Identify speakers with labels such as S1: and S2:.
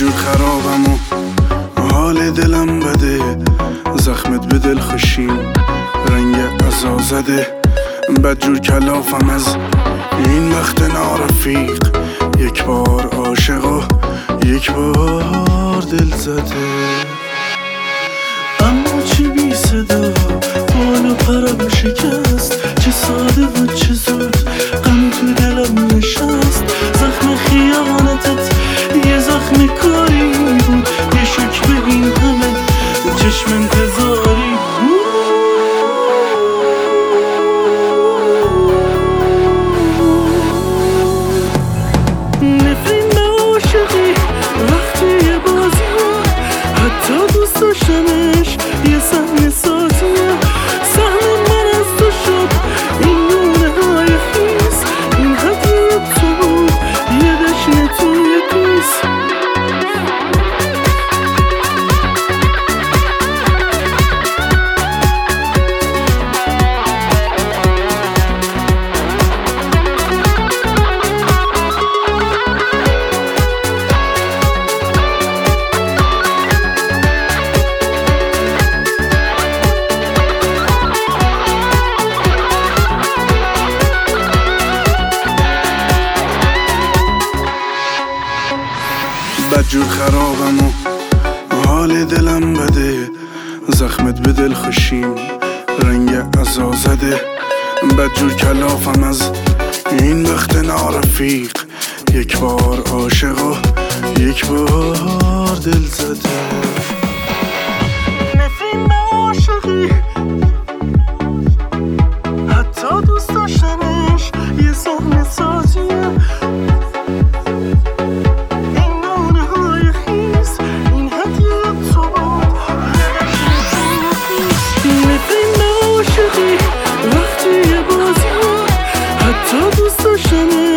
S1: بدجور خرابم و حال دلم بده، زخمت به دل خوشیم رنگ عزا زده. بدجور کلافم از این وقت نارفیق، یک بار عاشق و یک بار دل زده. اما چی بی صدا بال و پرم شکست، چه ساده بود چه زود غم تو دلم نشست. زخم خیانتت یه زخم کاری بود، یه شک به این همه چشم انتظاری بود. نفرین به عاشقی وقتی یه بازیه، حتی دوست داشتمش یه صحنه سازیه. سهم من از تو شد این نونه های خیس، این هدیه تو بود یه دشنه توی پیس. بدجور خرابم و حال دلم بده، زخمت به دل خوشیم رنگ عزا زده. بدجور کلافم از این وقت نارفیق، یک بار عاشق و یک بار دل زده. نفرین به عاشقی حتی دوست داشتنش یه صحنه سازیه. وقتی یه بازی حتی دوست داشتنه